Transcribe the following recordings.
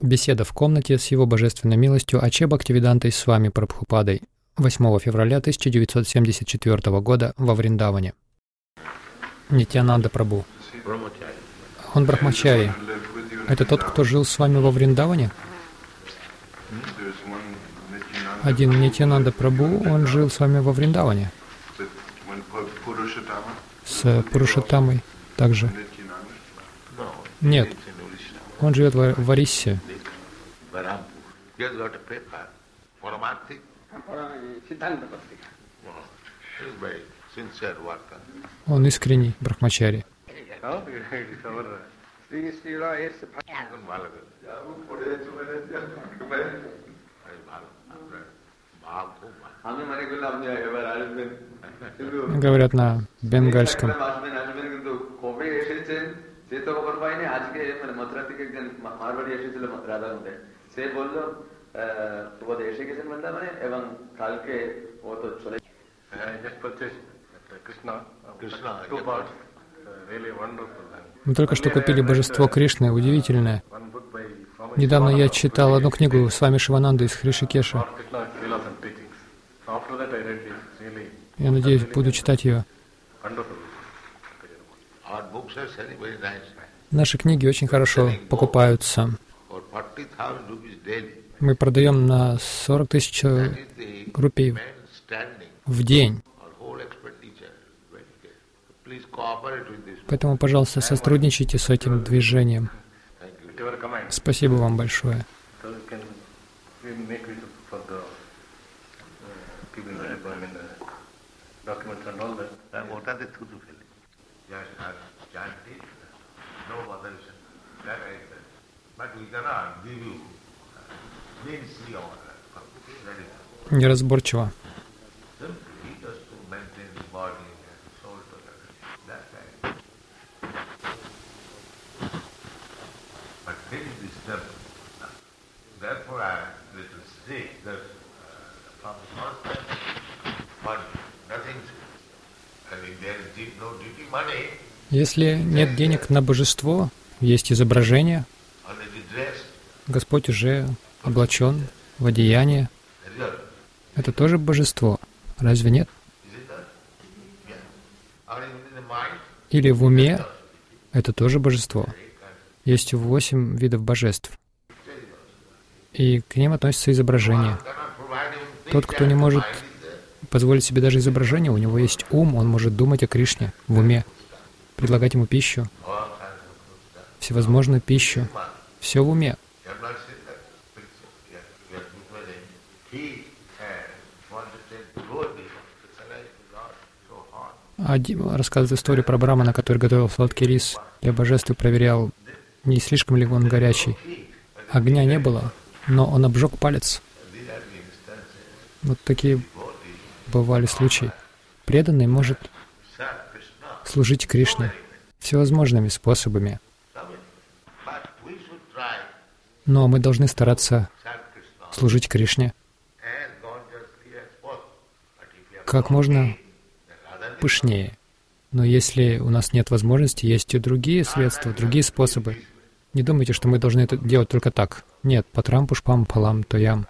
Беседа в комнате с Его Божественной милостью Аче Бхактивидантой с вами Прабхупадой 8 февраля 1974 года во Вриндаване. Нитьянанда Прабху. Он брахмачари. Это тот, кто жил с вами во Вриндаване? Один Нитьянанда Прабху, он жил с вами во Вриндаване. С Пурушаттамой также. Нет. Он живет в Ориссе. Он искренний брахмачари. Говорят на бенгальском. Мы только что купили божество Кришны, удивительное. Недавно я читал одну книгу с вами Шивананды из Хришикеша. Я надеюсь, буду читать ее. Наши книги очень хорошо покупаются. Мы продаем на 40 тысяч рупий в день. Поэтому, пожалуйста, сотрудничайте с этим движением. Спасибо вам большое. Неразборчиво. Если нет денег на божество, есть изображение, Господь уже облачен в одеяние. Это тоже божество. Разве нет? Или в уме это тоже божество. Есть 8 видов божеств. И к ним относятся изображения. Тот, кто не может позволить себе даже изображение, у него есть ум, он может думать о Кришне в уме, предлагать ему пищу, всевозможную пищу. Все в уме. Рассказывает историю про Брамана, который готовил сладкий рис для божеств и проверял, не слишком ли он горячий. Огня не было, но он обжег палец. Вот такие бывали случаи. Преданный может служить Кришне всевозможными способами. Но мы должны стараться служить Кришне как можно пышнее. Но если у нас нет возможности, есть и другие средства, другие способы. Не думайте, что мы должны это делать только так. Нет, патрам пушпам палам тоям.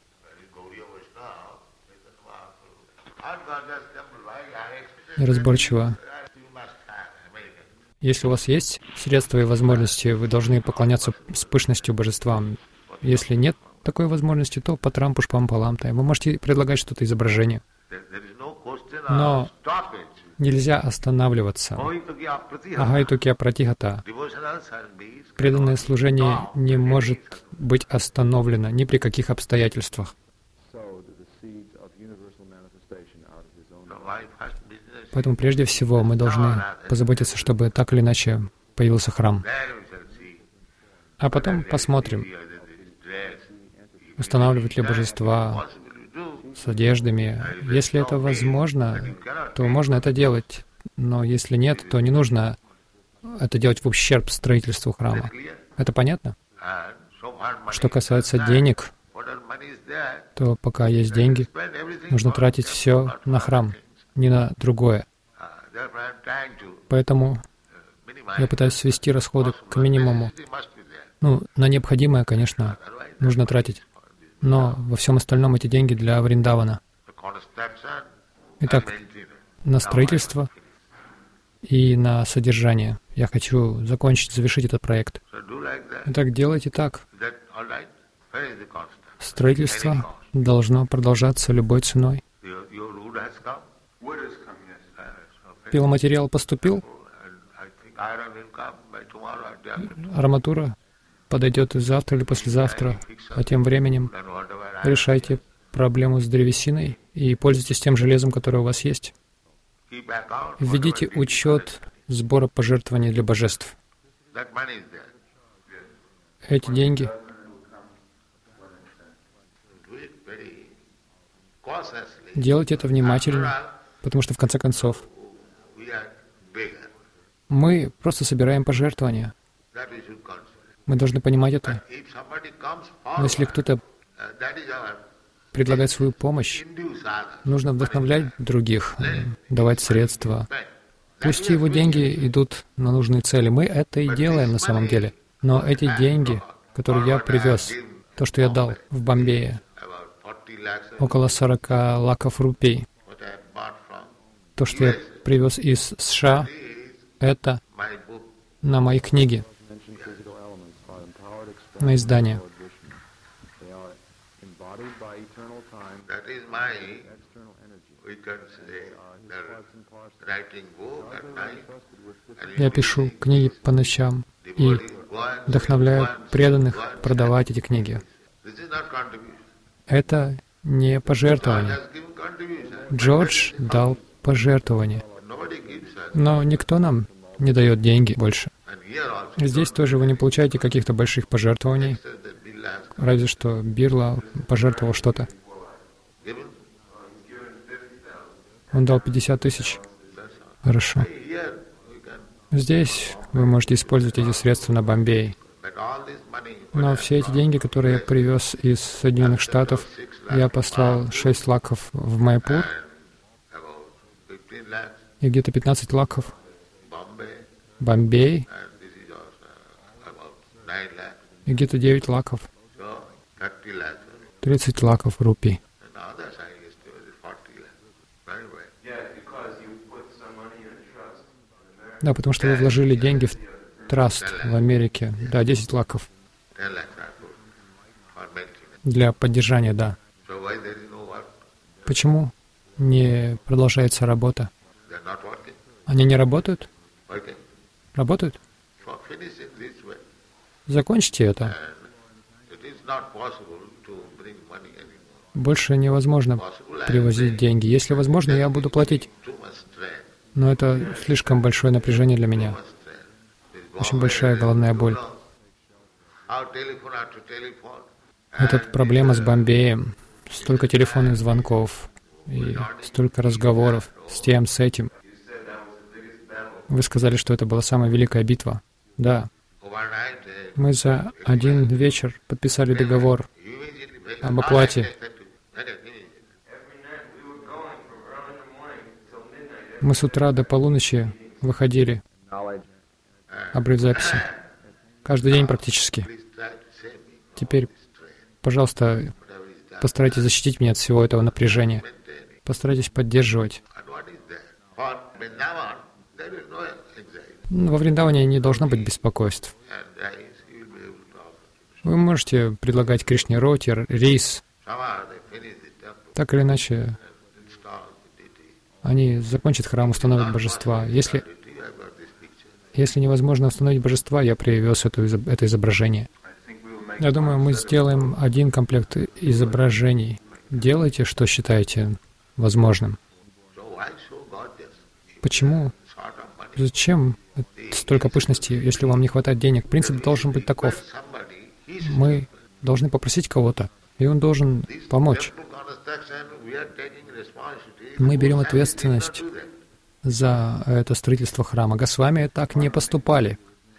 Неразборчиво. Если у вас есть средства и возможности, вы должны поклоняться с пышностью божествам. Если нет такой возможности, то патрам пушпам палам тоям. Вы можете предлагать что-то изображение. Но нельзя останавливаться. Агайтукья пратихата. Преданное служение не может быть остановлено ни при каких обстоятельствах. Поэтому прежде всего мы должны позаботиться, чтобы так или иначе появился храм. А потом посмотрим, устанавливать ли божества с одеждами. Если это возможно, то можно это делать. Но если нет, то не нужно это делать в ущерб строительству храма. Это понятно? Что касается денег, то пока есть деньги, нужно тратить все на храм, не на другое. Поэтому я пытаюсь свести расходы к минимуму. На необходимое, конечно, нужно тратить. Но во всем остальном эти деньги для Вриндавана. Итак, на строительство и на содержание. Я хочу завершить этот проект. Итак, делайте так. Строительство должно продолжаться любой ценой. Пиломатериал поступил, арматура подойдет и завтра или послезавтра, а тем временем решайте проблему с древесиной и пользуйтесь тем железом, которое у вас есть. Введите учет сбора пожертвований для божеств. Эти деньги делайте это внимательно, потому что в конце концов мы просто собираем пожертвования. Мы должны понимать это. Но если кто-то предлагает свою помощь, нужно вдохновлять других, давать средства. Пусть его деньги идут на нужные цели. Мы это и делаем на самом деле. Но эти деньги, которые я привез, то, что я дал в Бомбее, около 40 лаков рупий, то, что я привез из США, это на мои книги, на издание. Я пишу книги по ночам и вдохновляю преданных продавать эти книги. Это не пожертвование. Джордж дал пожертвование, но никто нам не дает деньги больше. Здесь тоже вы не получаете каких-то больших пожертвований, разве что Бирла пожертвовал что-то. Он дал 50 тысяч. Хорошо. Здесь вы можете использовать эти средства на Бомбей. Но все эти деньги, которые я привез из Соединенных Штатов, я послал 6 лаков в Майпур и где-то 15 лаков в Бомбей и где-то 9 лаков, 30 лаков рупий. Да, потому что вы вложили деньги в траст в Америке. Да, 10 лаков. Для поддержания, да. Почему не продолжается работа? Они не работают? Работают? Закончите это. Больше невозможно привозить деньги. Если возможно, я буду платить. Но это слишком большое напряжение для меня. Очень большая головная боль. Это проблема с Бомбеем. Столько телефонных звонков и столько разговоров с тем, с этим. Вы сказали, что это была самая великая битва. Да. Мы за один вечер подписали договор об оплате. Мы с утра до полуночи выходили, обрыв записи. Каждый день практически. Теперь, пожалуйста, постарайтесь защитить меня от всего этого напряжения. Постарайтесь поддерживать. Во Вриндаване не должно быть беспокойств. Вы можете предлагать Кришне роти, рис. Так или иначе, они закончат храм, установят божества. Если невозможно установить божества, я привез это изображение. Я думаю, мы сделаем один комплект изображений. Делайте, что считаете возможным. Почему? Зачем столько пышности, если вам не хватает денег? Принцип должен быть таков. Мы должны попросить кого-то, и он должен помочь. Мы берем ответственность за это строительство храма. Госвами так не поступали.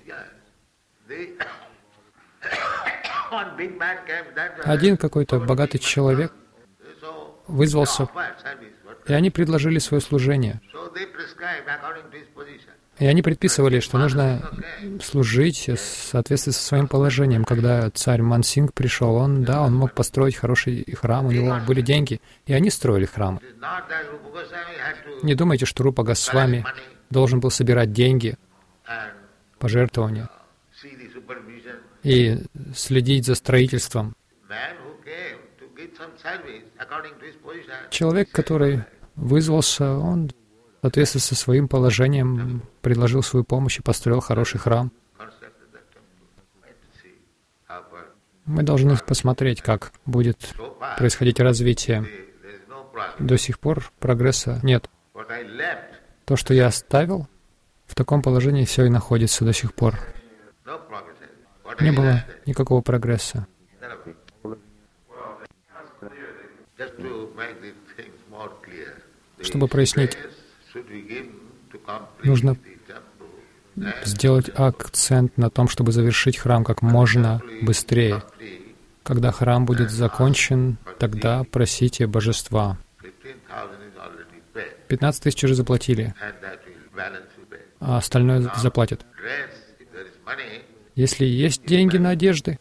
Один какой-то богатый человек вызвался, и они предложили свое служение. И они предписывали, что нужно служить в соответствии со своим положением. Когда царь Мансинг пришел, он мог построить хороший храм, у него были деньги, и они строили храмы. Не думайте, что Рупа Госвами должен был собирать деньги, пожертвования и следить за строительством. Человек, который вызвался, он в соответствии со своим положением предложил свою помощь и построил хороший храм. Мы должны посмотреть, как будет происходить развитие. До сих пор прогресса нет. То, что я оставил, в таком положении все и находится до сих пор. Не было никакого прогресса. Чтобы прояснить, нужно сделать акцент на том, чтобы завершить храм как можно быстрее. Когда храм будет закончен, тогда просите божества. 15 тысяч уже заплатили, а остальное заплатят. Если есть деньги на одежды,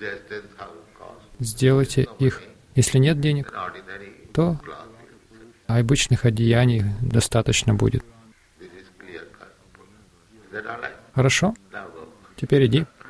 сделайте их. Если нет денег, то обычных одеяний достаточно будет. Хорошо? Теперь иди.